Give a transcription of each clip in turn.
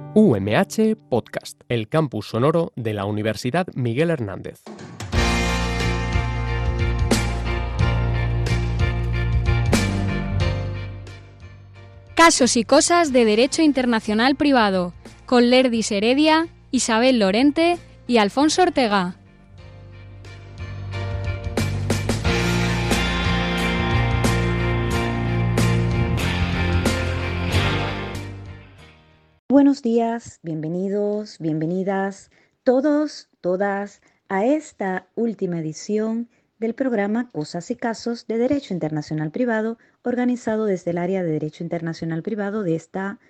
UMH Podcast, el campus sonoro de la Universidad Miguel Hernández. Casos y cosas de Derecho Internacional Privado, con Lerdis Heredia, Isabel Lorente y Alfonso Ortega. Buenos días, bienvenidos, bienvenidas todos, todas a esta última edición del programa Cosas y Casos de Derecho Internacional Privado, organizado desde el área de Derecho Internacional Privado de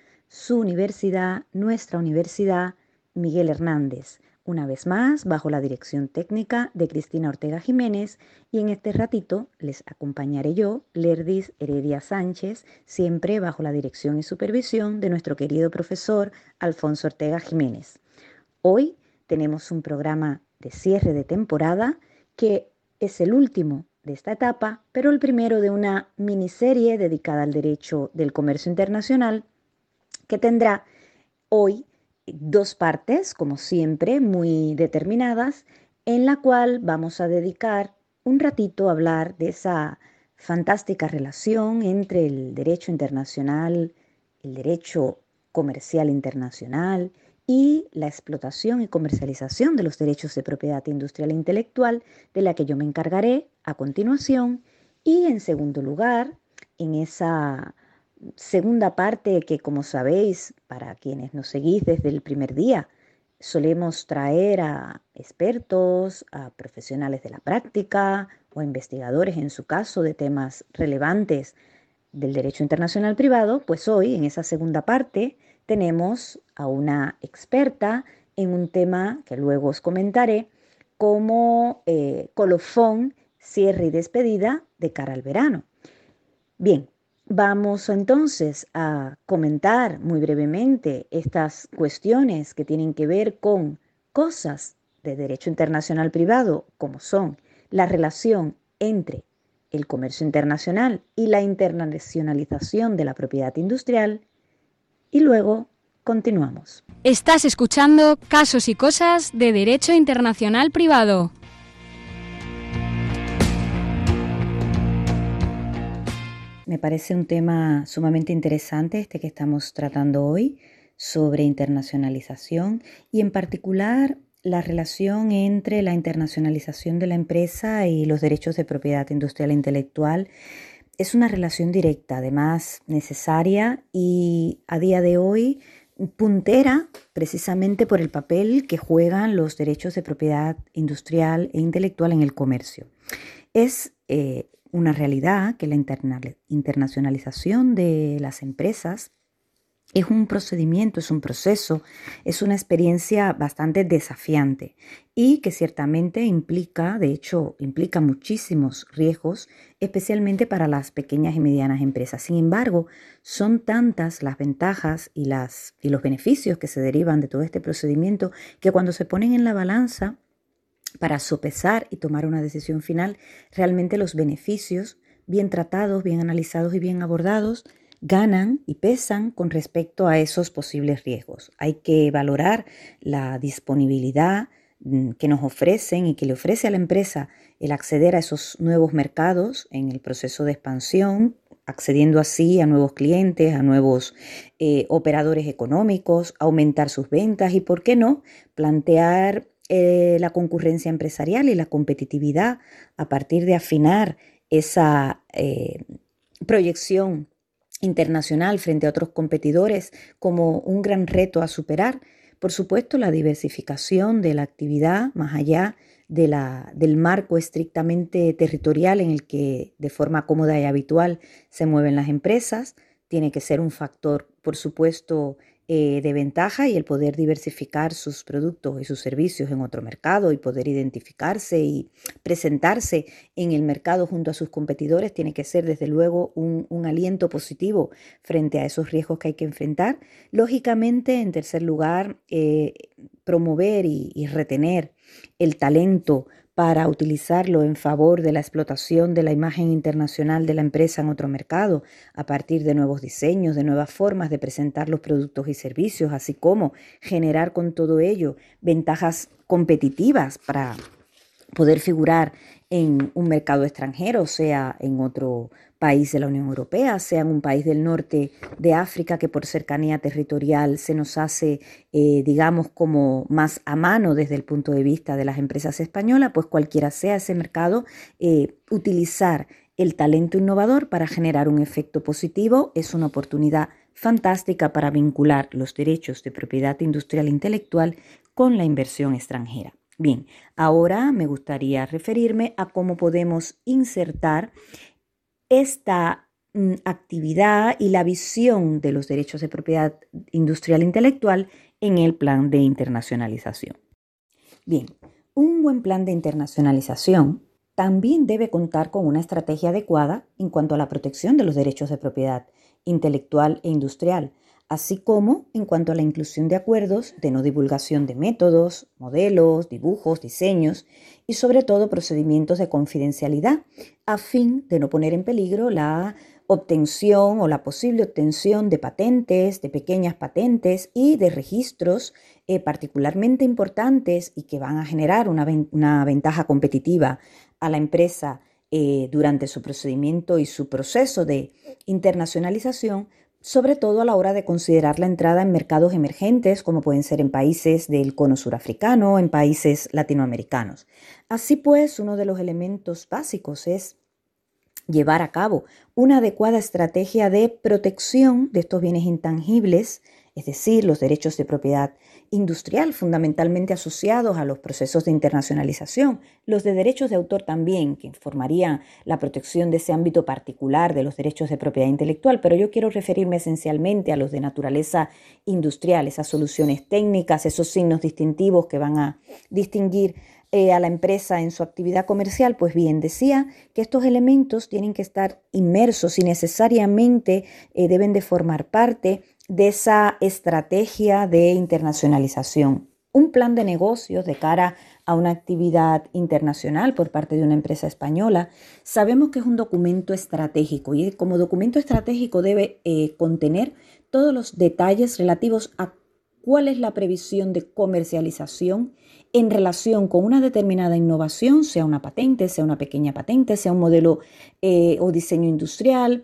su universidad, nuestra universidad, Miguel Hernández. Una vez más, bajo la dirección técnica de Cristina Ortega Jiménez, y en este ratito les acompañaré yo, Lerdis Heredia Sánchez, siempre bajo la dirección y supervisión de nuestro querido profesor Alfonso Ortega Jiménez. Hoy tenemos un programa de cierre de temporada que es el último de esta etapa, pero el primero de una miniserie dedicada al derecho del comercio internacional que tendrá hoy dos partes, como siempre, muy determinadas, en la cual vamos a dedicar un ratito a hablar de esa fantástica relación entre el derecho internacional, el derecho comercial internacional y la explotación y comercialización de los derechos de propiedad industrial e intelectual, de la que yo me encargaré a continuación. Y en segundo lugar, en esa segunda parte que, como sabéis, para quienes nos seguís desde el primer día, solemos traer a expertos, a profesionales de la práctica o a investigadores, en su caso, de temas relevantes del derecho internacional privado, pues hoy, en esa segunda parte, tenemos a una experta en un tema que luego os comentaré como colofón, cierre y despedida de cara al verano. Bien, vamos entonces a comentar muy brevemente estas cuestiones que tienen que ver con cosas de derecho internacional privado, como son la relación entre el comercio internacional y la internacionalización de la propiedad industrial, y luego continuamos. Estás escuchando Casos y cosas de Derecho Internacional Privado. Me parece un tema sumamente interesante este que estamos tratando hoy sobre internacionalización y en particular la relación entre la internacionalización de la empresa y los derechos de propiedad industrial e intelectual. Es una relación directa, además necesaria y a día de hoy puntera precisamente por el papel que juegan los derechos de propiedad industrial e intelectual en el comercio. Es una realidad que la internacionalización de las empresas es un procedimiento, es un proceso, es una experiencia bastante desafiante y que ciertamente implica muchísimos riesgos, especialmente para las pequeñas y medianas empresas. Sin embargo, son tantas las ventajas y los beneficios que se derivan de todo este procedimiento que cuando se ponen en la balanza para sopesar y tomar una decisión final, realmente los beneficios, bien tratados, bien analizados y bien abordados, ganan y pesan con respecto a esos posibles riesgos. Hay que valorar la disponibilidad que nos ofrecen y que le ofrece a la empresa el acceder a esos nuevos mercados en el proceso de expansión, accediendo así a nuevos clientes, a nuevos operadores económicos, aumentar sus ventas y, ¿por qué no?, plantear la concurrencia empresarial y la competitividad a partir de afinar esa proyección internacional frente a otros competidores como un gran reto a superar. Por supuesto, la diversificación de la actividad más allá del marco estrictamente territorial en el que de forma cómoda y habitual se mueven las empresas tiene que ser un factor, por supuesto, de ventaja, y el poder diversificar sus productos y sus servicios en otro mercado y poder identificarse y presentarse en el mercado junto a sus competidores tiene que ser desde luego un aliento positivo frente a esos riesgos que hay que enfrentar. Lógicamente, en tercer lugar, promover y retener el talento para utilizarlo en favor de la explotación de la imagen internacional de la empresa en otro mercado, a partir de nuevos diseños, de nuevas formas de presentar los productos y servicios, así como generar con todo ello ventajas competitivas para poder figurar en un mercado extranjero, sea en otro país de la Unión Europea, sea en un país del norte de África que por cercanía territorial se nos hace, digamos, como más a mano desde el punto de vista de las empresas españolas, pues cualquiera sea ese mercado, utilizar el talento innovador para generar un efecto positivo es una oportunidad fantástica para vincular los derechos de propiedad industrial e intelectual con la inversión extranjera. Bien, ahora me gustaría referirme a cómo podemos insertar esta actividad y la visión de los derechos de propiedad industrial e intelectual en el plan de internacionalización. Bien, un buen plan de internacionalización también debe contar con una estrategia adecuada en cuanto a la protección de los derechos de propiedad intelectual e industrial, así como en cuanto a la inclusión de acuerdos de no divulgación de métodos, modelos, dibujos, diseños y sobre todo procedimientos de confidencialidad a fin de no poner en peligro la obtención o la posible obtención de patentes, de pequeñas patentes y de registros particularmente importantes y que van a generar una ventaja competitiva a la empresa durante su procedimiento y su proceso de internacionalización, sobre todo a la hora de considerar la entrada en mercados emergentes, como pueden ser en países del cono surafricano, en países latinoamericanos. Así pues, uno de los elementos básicos es llevar a cabo una adecuada estrategia de protección de estos bienes intangibles, es decir, los derechos de propiedad industrial fundamentalmente asociados a los procesos de internacionalización, los de derechos de autor también, que formarían la protección de ese ámbito particular de los derechos de propiedad intelectual, pero yo quiero referirme esencialmente a los de naturaleza industrial, esas soluciones técnicas, esos signos distintivos que van a distinguir a la empresa en su actividad comercial. Pues bien, decía que estos elementos tienen que estar inmersos y necesariamente deben de formar parte de esa estrategia de internacionalización. Un plan de negocios de cara a una actividad internacional por parte de una empresa española, sabemos que es un documento estratégico y como documento estratégico debe contener todos los detalles relativos a cuál es la previsión de comercialización en relación con una determinada innovación, sea una patente, sea una pequeña patente, sea un modelo o diseño industrial,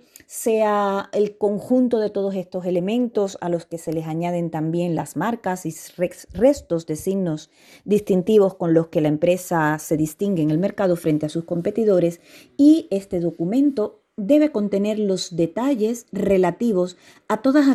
sea el conjunto de todos estos elementos a los que se les añaden también las marcas y restos de signos distintivos con los que la empresa se distingue en el mercado frente a sus competidores. Y este documento debe contener los detalles relativos a todos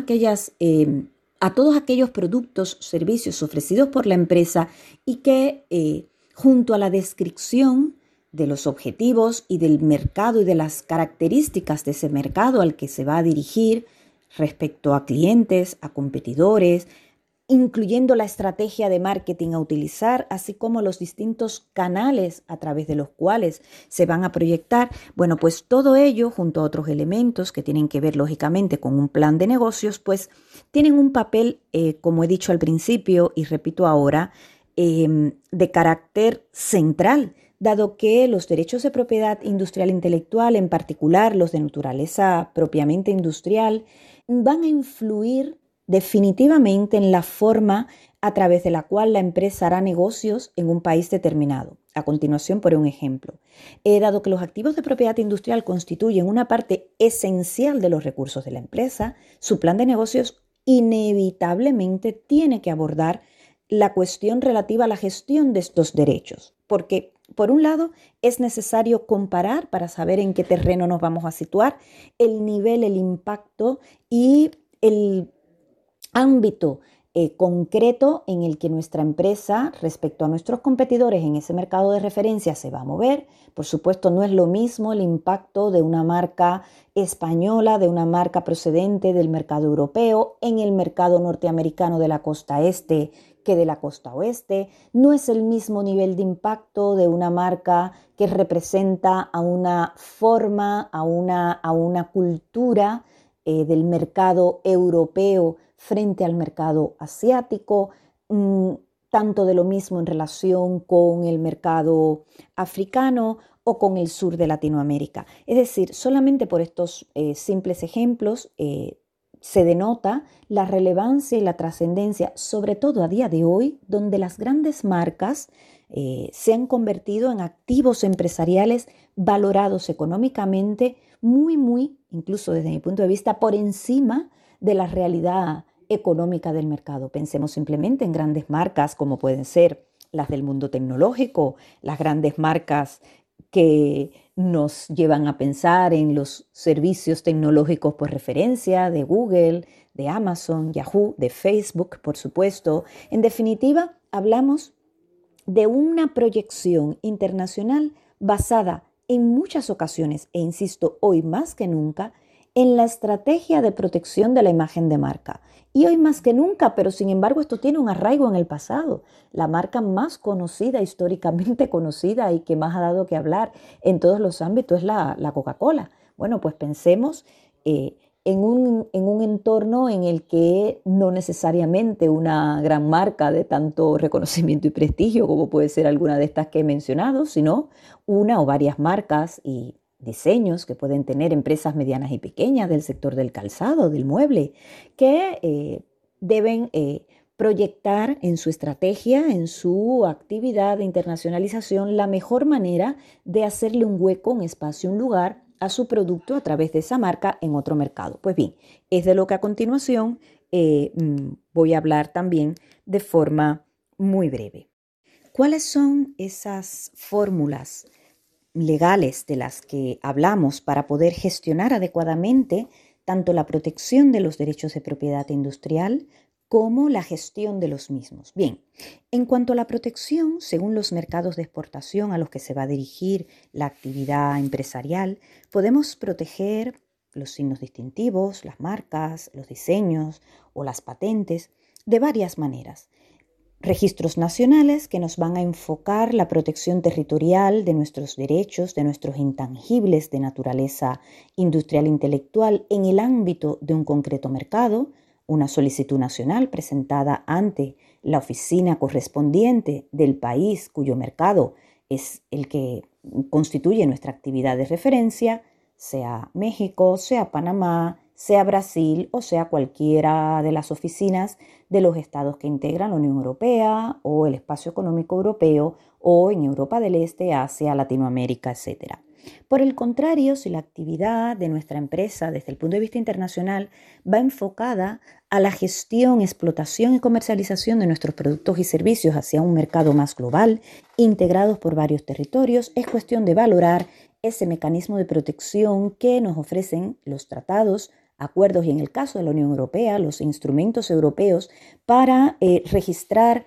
aquellos productos, servicios ofrecidos por la empresa y que junto a la descripción de los objetivos y del mercado y de las características de ese mercado al que se va a dirigir respecto a clientes, a competidores, incluyendo la estrategia de marketing a utilizar, así como los distintos canales a través de los cuales se van a proyectar. Bueno, pues todo ello, junto a otros elementos que tienen que ver lógicamente con un plan de negocios, pues tienen un papel, como he dicho al principio y repito ahora, de carácter central, dado que los derechos de propiedad industrial e intelectual, en particular los de naturaleza propiamente industrial, van a influir definitivamente en la forma a través de la cual la empresa hará negocios en un país determinado. A continuación, por un ejemplo, dado que los activos de propiedad industrial constituyen una parte esencial de los recursos de la empresa, su plan de negocios inevitablemente tiene que abordar la cuestión relativa a la gestión de estos derechos, porque por un lado es necesario comparar para saber en qué terreno nos vamos a situar, el nivel, el impacto y el ámbito concreto en el que nuestra empresa respecto a nuestros competidores en ese mercado de referencia se va a mover. Por supuesto, no es lo mismo el impacto de una marca española, de una marca procedente del mercado europeo en el mercado norteamericano de la costa este que de la costa oeste. No es el mismo nivel de impacto de una marca que representa a una forma, a una cultura del mercado europeo frente al mercado asiático. tanto de lo mismo en relación con el mercado africano o con el sur de Latinoamérica. Es decir, solamente por estos simples ejemplos se denota la relevancia y la trascendencia, sobre todo a día de hoy, donde las grandes marcas se han convertido en activos empresariales valorados económicamente muy, incluso desde mi punto de vista, por encima de la realidad económica del mercado. Pensemos simplemente en grandes marcas como pueden ser las del mundo tecnológico, las grandes marcas que nos llevan a pensar en los servicios tecnológicos por referencia de Google, de Amazon, Yahoo, de Facebook, por supuesto. En definitiva, hablamos de una proyección internacional basada en muchas ocasiones, e insisto, hoy más que nunca, en la estrategia de protección de la imagen de marca. Y hoy más que nunca, pero sin embargo esto tiene un arraigo en el pasado. La marca más conocida, históricamente conocida y que más ha dado que hablar en todos los ámbitos es la Coca-Cola. Bueno, pues pensemos en un entorno en el que no necesariamente una gran marca de tanto reconocimiento y prestigio como puede ser alguna de estas que he mencionado, sino una o varias marcas y diseños que pueden tener empresas medianas y pequeñas del sector del calzado, del mueble, que deben proyectar en su estrategia, en su actividad de internacionalización, la mejor manera de hacerle un hueco, un espacio, un lugar a su producto a través de esa marca en otro mercado. Pues bien, es de lo que a continuación voy a hablar también de forma muy breve. ¿Cuáles son esas fórmulas legales de las que hablamos para poder gestionar adecuadamente tanto la protección de los derechos de propiedad industrial como la gestión de los mismos? Bien, en cuanto a la protección, según los mercados de exportación a los que se va a dirigir la actividad empresarial, podemos proteger los signos distintivos, las marcas, los diseños o las patentes de varias maneras. Registros nacionales que nos van a enfocar la protección territorial de nuestros derechos, de nuestros intangibles de naturaleza industrial e intelectual en el ámbito de un concreto mercado, una solicitud nacional presentada ante la oficina correspondiente del país cuyo mercado es el que constituye nuestra actividad de referencia, sea México, sea Panamá, sea Brasil o sea cualquiera de las oficinas de los estados que integran la Unión Europea o el Espacio Económico Europeo o en Europa del Este, Asia, Latinoamérica, etc. Por el contrario, si la actividad de nuestra empresa desde el punto de vista internacional va enfocada a la gestión, explotación y comercialización de nuestros productos y servicios hacia un mercado más global, integrados por varios territorios, es cuestión de valorar ese mecanismo de protección que nos ofrecen los tratados, acuerdos y en el caso de la Unión Europea, los instrumentos europeos para registrar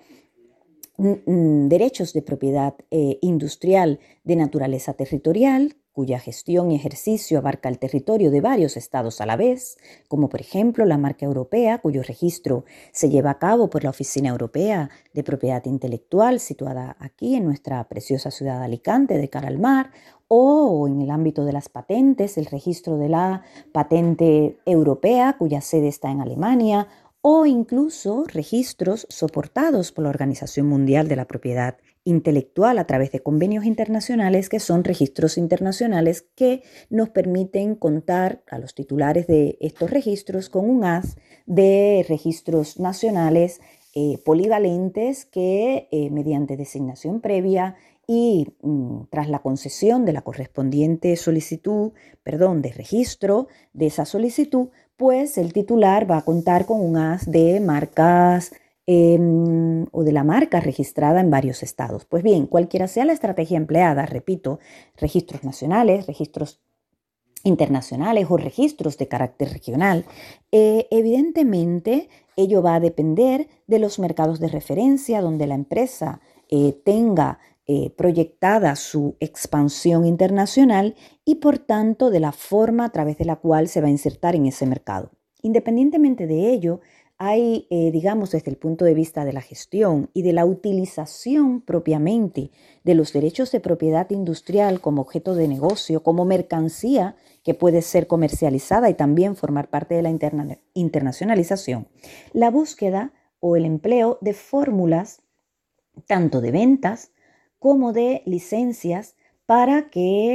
derechos de propiedad industrial de naturaleza territorial, cuya gestión y ejercicio abarca el territorio de varios estados a la vez, como por ejemplo la marca europea, cuyo registro se lleva a cabo por la Oficina Europea de Propiedad Intelectual, situada aquí en nuestra preciosa ciudad de Alicante, de cara al mar, o en el ámbito de las patentes, el registro de la patente europea, cuya sede está en Alemania, o incluso registros soportados por la Organización Mundial de la Propiedad Intelectual a través de convenios internacionales, que son registros internacionales que nos permiten contar a los titulares de estos registros con un haz de registros nacionales polivalentes que mediante designación previa y tras la concesión de la correspondiente de registro de esa solicitud, pues el titular va a contar con un haz de marcas o de la marca registrada en varios estados. Pues bien, cualquiera sea la estrategia empleada, repito, registros nacionales, registros internacionales o registros de carácter regional, evidentemente ello va a depender de los mercados de referencia donde la empresa tenga proyectada su expansión internacional y por tanto de la forma a través de la cual se va a insertar en ese mercado. Independientemente de ello, hay, desde el punto de vista de la gestión y de la utilización propiamente de los derechos de propiedad industrial como objeto de negocio, como mercancía que puede ser comercializada y también formar parte de la internacionalización, la búsqueda o el empleo de fórmulas tanto de ventas como de licencias para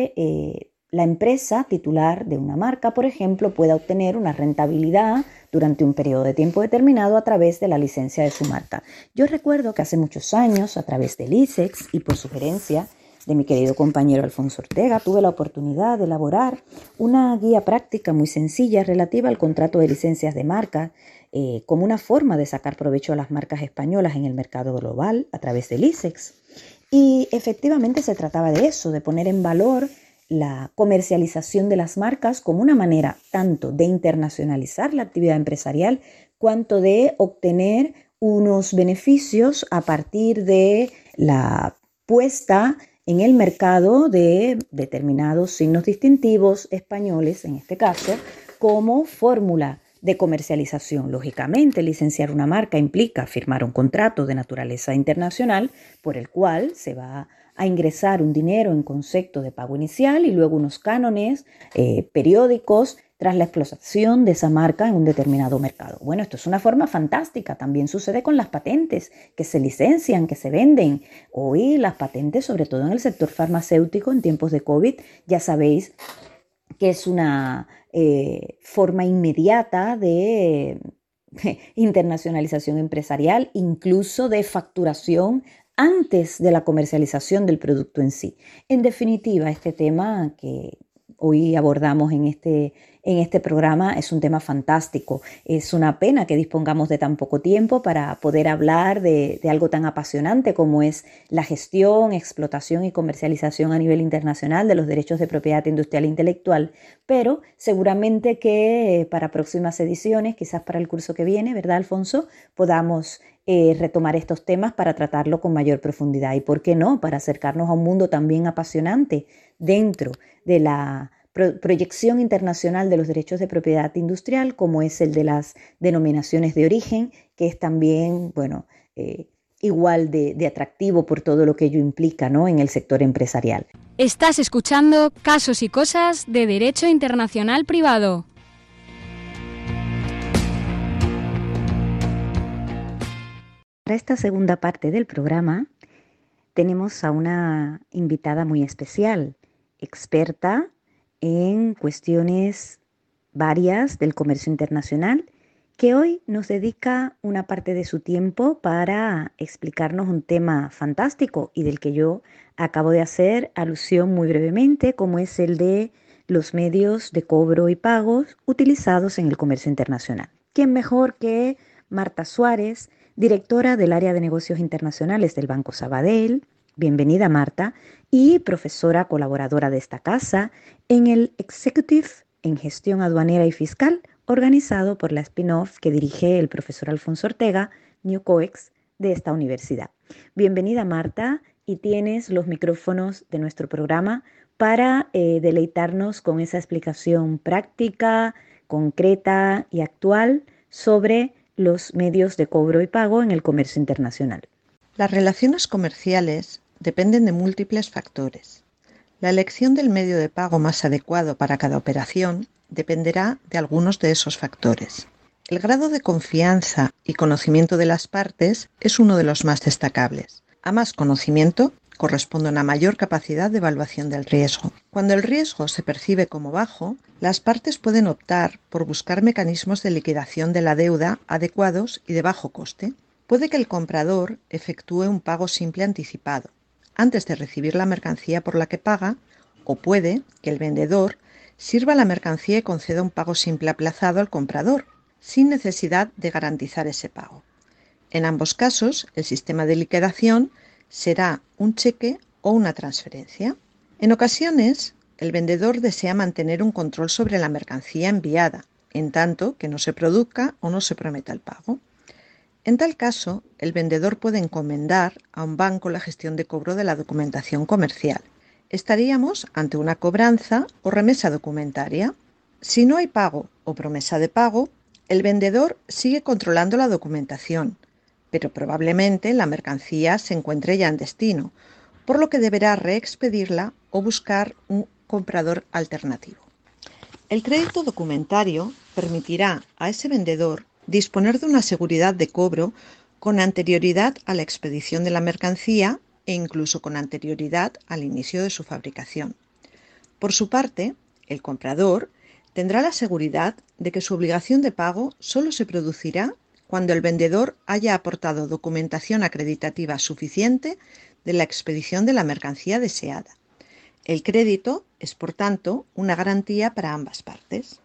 que la empresa titular de una marca, por ejemplo, pueda obtener una rentabilidad durante un periodo de tiempo determinado a través de la licencia de su marca. Yo recuerdo que hace muchos años, a través del ISEX y por sugerencia de mi querido compañero Alfonso Ortega, tuve la oportunidad de elaborar una guía práctica muy sencilla relativa al contrato de licencias de marca como una forma de sacar provecho a las marcas españolas en el mercado global a través del ISEX. Y efectivamente se trataba de eso, de poner en valor la comercialización de las marcas como una manera tanto de internacionalizar la actividad empresarial cuanto de obtener unos beneficios a partir de la puesta en el mercado de determinados signos distintivos españoles, en este caso, como fórmula de comercialización. Lógicamente, licenciar una marca implica firmar un contrato de naturaleza internacional por el cual se va a ingresar un dinero en concepto de pago inicial y luego unos cánones periódicos tras la explotación de esa marca en un determinado mercado. Bueno, esto es una forma fantástica. También sucede con las patentes que se licencian, que se venden. Hoy las patentes, sobre todo en el sector farmacéutico en tiempos de COVID, ya sabéis que es una forma inmediata de internacionalización empresarial, incluso de facturación antes de la comercialización del producto en sí. En definitiva, este tema que hoy abordamos en este programa es un tema fantástico. Es una pena que dispongamos de tan poco tiempo para poder hablar de algo tan apasionante como es la gestión, explotación y comercialización a nivel internacional de los derechos de propiedad industrial e intelectual, pero seguramente que para próximas ediciones, quizás para el curso que viene, ¿verdad, Alfonso?, podamos retomar estos temas para tratarlo con mayor profundidad y, ¿por qué no?, para acercarnos a un mundo también apasionante dentro de la proyección internacional de los derechos de propiedad industrial, como es el de las denominaciones de origen, que es también, bueno, igual de atractivo por todo lo que ello implica, ¿no?, en el sector empresarial. Estás escuchando Casos y Cosas de Derecho Internacional Privado. Para esta segunda parte del programa tenemos a una invitada muy especial, experta en cuestiones varias del comercio internacional, que hoy nos dedica una parte de su tiempo para explicarnos un tema fantástico y del que yo acabo de hacer alusión muy brevemente, como es el de los medios de cobro y pagos utilizados en el comercio internacional. ¿Quién mejor que Marta Suárez, directora del área de negocios internacionales del Banco Sabadell? Bienvenida, Marta, y profesora colaboradora de esta casa en el Executive en Gestión Aduanera y Fiscal, organizado por la spin-off que dirige el profesor Alfonso Ortega, New COEX, de esta universidad. Bienvenida, Marta, y tienes los micrófonos de nuestro programa para deleitarnos con esa explicación práctica, concreta y actual sobre los medios de cobro y pago en el comercio internacional. Las relaciones comerciales dependen de múltiples factores. La elección del medio de pago más adecuado para cada operación dependerá de algunos de esos factores. El grado de confianza y conocimiento de las partes es uno de los más destacables. A más conocimiento corresponde una mayor capacidad de evaluación del riesgo. Cuando el riesgo se percibe como bajo, las partes pueden optar por buscar mecanismos de liquidación de la deuda adecuados y de bajo coste. Puede que el comprador efectúe un pago simple anticipado antes de recibir la mercancía por la que paga, o puede que el vendedor sirva la mercancía y conceda un pago simple aplazado al comprador, sin necesidad de garantizar ese pago. En ambos casos, el sistema de liquidación será un cheque o una transferencia. En ocasiones, el vendedor desea mantener un control sobre la mercancía enviada, en tanto que no se produzca o no se prometa el pago. En tal caso, el vendedor puede encomendar a un banco la gestión de cobro de la documentación comercial. Estaríamos ante una cobranza o remesa documentaria. Si no hay pago o promesa de pago, el vendedor sigue controlando la documentación, pero probablemente la mercancía se encuentre ya en destino, por lo que deberá reexpedirla o buscar un comprador alternativo. El crédito documentario permitirá a ese vendedor disponer de una seguridad de cobro con anterioridad a la expedición de la mercancía e incluso con anterioridad al inicio de su fabricación. Por su parte, el comprador tendrá la seguridad de que su obligación de pago solo se producirá cuando el vendedor haya aportado documentación acreditativa suficiente de la expedición de la mercancía deseada. El crédito es, por tanto, una garantía para ambas partes.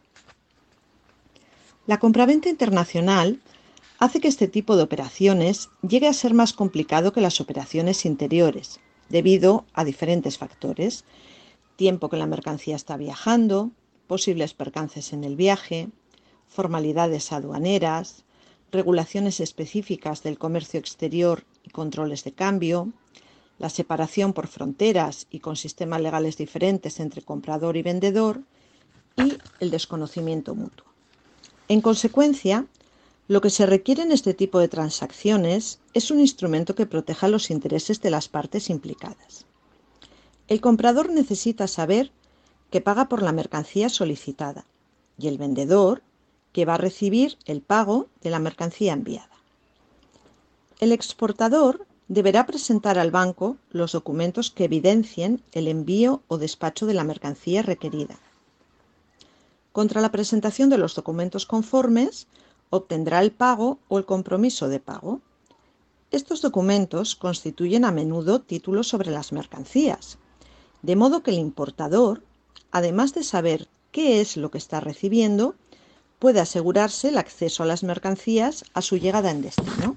La compraventa internacional hace que este tipo de operaciones llegue a ser más complicado que las operaciones interiores, debido a diferentes factores: tiempo que la mercancía está viajando, posibles percances en el viaje, formalidades aduaneras, regulaciones específicas del comercio exterior y controles de cambio, la separación por fronteras y con sistemas legales diferentes entre comprador y vendedor, y el desconocimiento mutuo. En consecuencia, lo que se requiere en este tipo de transacciones es un instrumento que proteja los intereses de las partes implicadas. El comprador necesita saber que paga por la mercancía solicitada y el vendedor que va a recibir el pago de la mercancía enviada. El exportador deberá presentar al banco los documentos que evidencien el envío o despacho de la mercancía requerida. Contra la presentación de los documentos conformes, obtendrá el pago o el compromiso de pago. Estos documentos constituyen a menudo títulos sobre las mercancías, de modo que el importador, además de saber qué es lo que está recibiendo, puede asegurarse el acceso a las mercancías a su llegada en destino.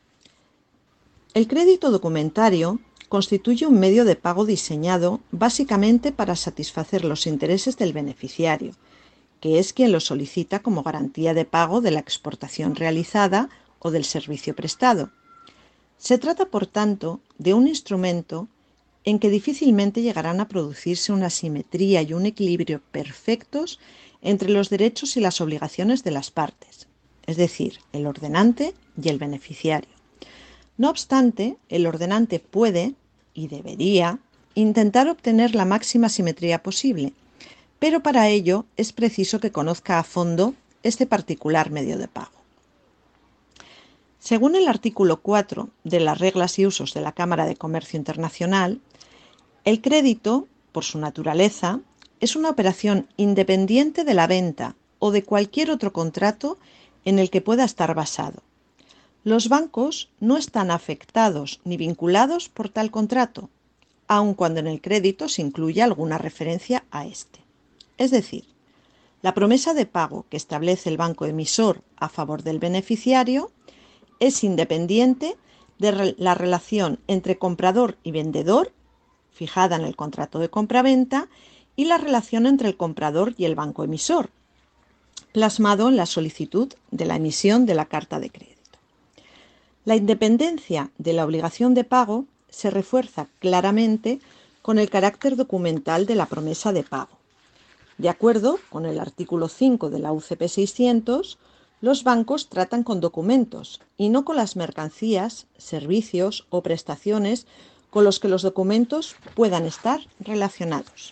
El crédito documentario constituye un medio de pago diseñado básicamente para satisfacer los intereses del beneficiario, que es quien lo solicita como garantía de pago de la exportación realizada o del servicio prestado. Se trata, por tanto, de un instrumento en que difícilmente llegarán a producirse una simetría y un equilibrio perfectos entre los derechos y las obligaciones de las partes, es decir, el ordenante y el beneficiario. No obstante, el ordenante puede, y debería, intentar obtener la máxima simetría posible, pero para ello es preciso que conozca a fondo este particular medio de pago. Según el artículo 4 de las Reglas y Usos de la Cámara de Comercio Internacional, el crédito, por su naturaleza, es una operación independiente de la venta o de cualquier otro contrato en el que pueda estar basado. Los bancos no están afectados ni vinculados por tal contrato, aun cuando en el crédito se incluya alguna referencia a este. Es decir, la promesa de pago que establece el banco emisor a favor del beneficiario es independiente de la relación entre comprador y vendedor, fijada en el contrato de compraventa, y la relación entre el comprador y el banco emisor, plasmado en la solicitud de la emisión de la carta de crédito. La independencia de la obligación de pago se refuerza claramente con el carácter documental de la promesa de pago. De acuerdo con el artículo 5 de la UCP 600, los bancos tratan con documentos y no con las mercancías, servicios o prestaciones con los que los documentos puedan estar relacionados.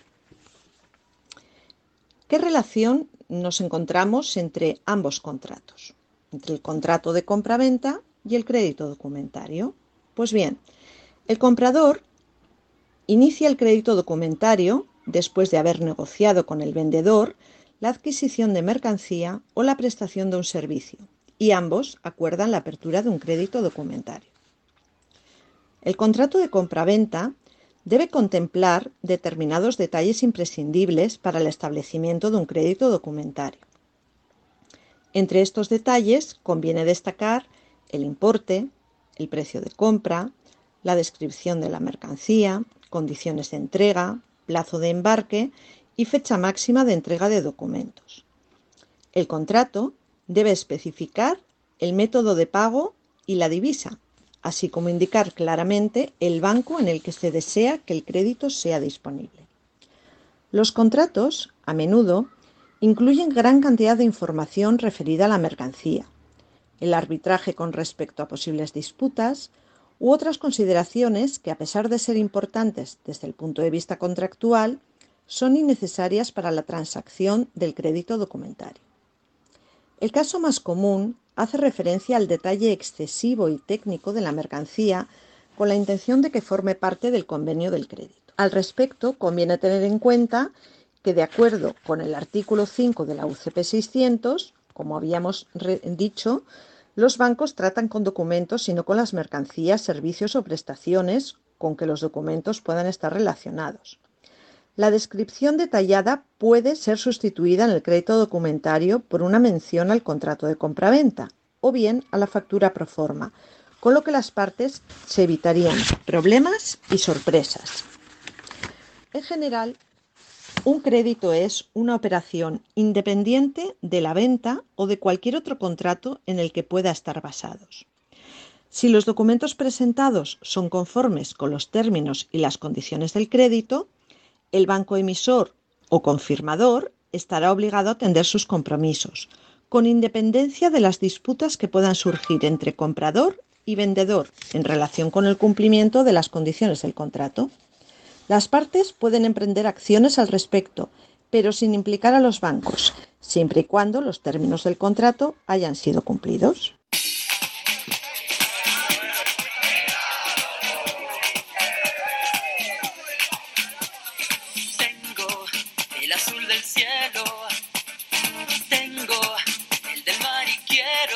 ¿Qué relación nos encontramos entre ambos contratos? Entre el contrato de compraventa y el crédito documentario. Pues bien, el comprador inicia el crédito documentario después de haber negociado con el vendedor la adquisición de mercancía o la prestación de un servicio, y ambos acuerdan la apertura de un crédito documentario. El contrato de compraventa debe contemplar determinados detalles imprescindibles para el establecimiento de un crédito documentario. Entre estos detalles conviene destacar el importe, el precio de compra, la descripción de la mercancía, condiciones de entrega, plazo de embarque y fecha máxima de entrega de documentos. El contrato debe especificar el método de pago y la divisa, así como indicar claramente el banco en el que se desea que el crédito sea disponible. Los contratos, a menudo, incluyen gran cantidad de información referida a la mercancía, el arbitraje con respecto a posibles disputas u otras consideraciones que, a pesar de ser importantes desde el punto de vista contractual, son innecesarias para la transacción del crédito documentario. El caso más común hace referencia al detalle excesivo y técnico de la mercancía con la intención de que forme parte del convenio del crédito. Al respecto, conviene tener en cuenta que, de acuerdo con el artículo 5 de la UCP 600, como habíamos dicho, los bancos tratan con documentos y no con las mercancías, servicios o prestaciones con que los documentos puedan estar relacionados. La descripción detallada puede ser sustituida en el crédito documentario por una mención al contrato de compraventa o bien a la factura pro forma, con lo que las partes se evitarían problemas y sorpresas. En general, un crédito es una operación independiente de la venta o de cualquier otro contrato en el que pueda estar basados. Si los documentos presentados son conformes con los términos y las condiciones del crédito, el banco emisor o confirmador estará obligado a atender sus compromisos, con independencia de las disputas que puedan surgir entre comprador y vendedor en relación con el cumplimiento de las condiciones del contrato. Las partes pueden emprender acciones al respecto, pero sin implicar a los bancos, siempre y cuando los términos del contrato hayan sido cumplidos. Tengo el azul del cielo, tengo el del mar y quiero,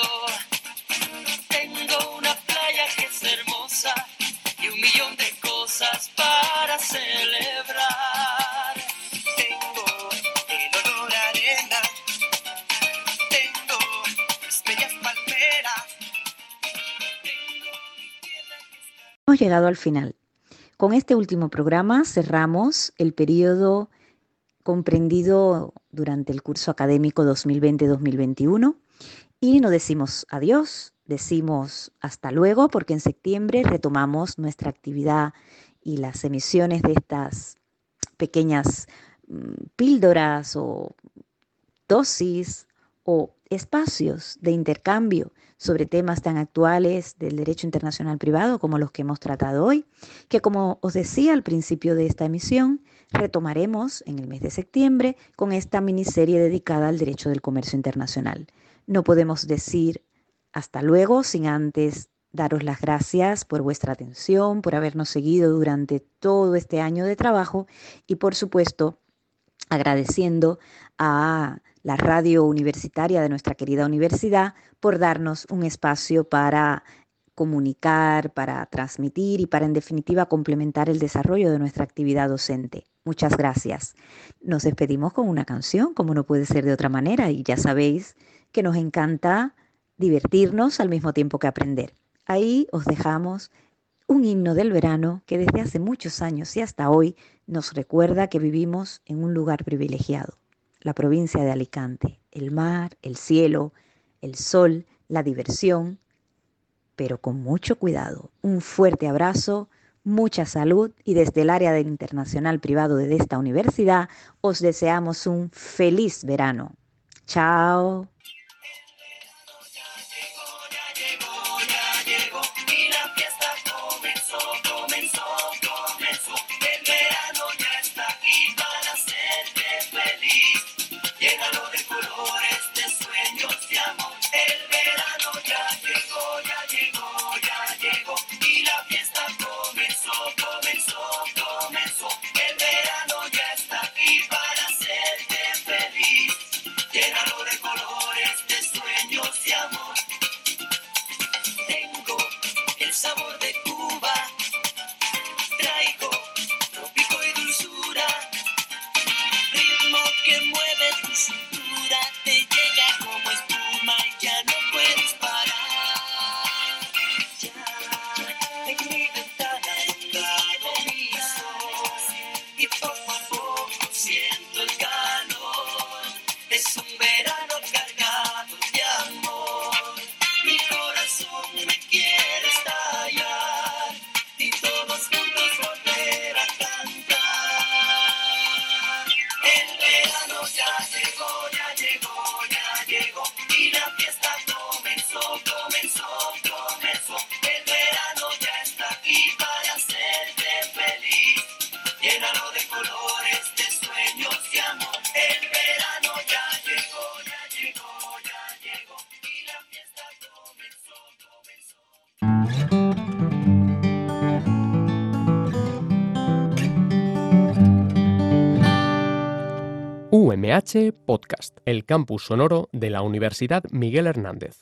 tengo una playa que es hermosa y 1.000.000 de cosas para celebrar. Tengo el olor a arena, tengo mis bellas palmeras, tengo mi tierra que está... Hemos llegado al final. Con este último programa cerramos el periodo comprendido durante el curso académico 2020-2021 y nos decimos adiós, decimos hasta luego, porque en septiembre retomamos nuestra actividad y las emisiones de estas pequeñas píldoras o dosis o espacios de intercambio sobre temas tan actuales del derecho internacional privado como los que hemos tratado hoy, que, como os decía al principio de esta emisión, retomaremos en el mes de septiembre con esta miniserie dedicada al derecho del comercio internacional. No podemos decir hasta luego sin antes daros las gracias por vuestra atención, por habernos seguido durante todo este año de trabajo y, por supuesto, agradeciendo a la radio universitaria de nuestra querida universidad por darnos un espacio para comunicar, para transmitir y para, en definitiva, complementar el desarrollo de nuestra actividad docente. Muchas gracias. Nos despedimos con una canción, como no puede ser de otra manera, y ya sabéis que nos encanta divertirnos al mismo tiempo que aprender. Ahí os dejamos un himno del verano que desde hace muchos años y hasta hoy nos recuerda que vivimos en un lugar privilegiado, la provincia de Alicante, el mar, el cielo, el sol, la diversión, pero con mucho cuidado. Un fuerte abrazo, mucha salud y desde el área del internacional privado de esta universidad os deseamos un feliz verano. Chao. Llénalo de colores, de sueños, de amor. El verano ya llegó, ya llegó, ya llegó. UMH Podcast, el campus sonoro de la Universidad Miguel Hernández.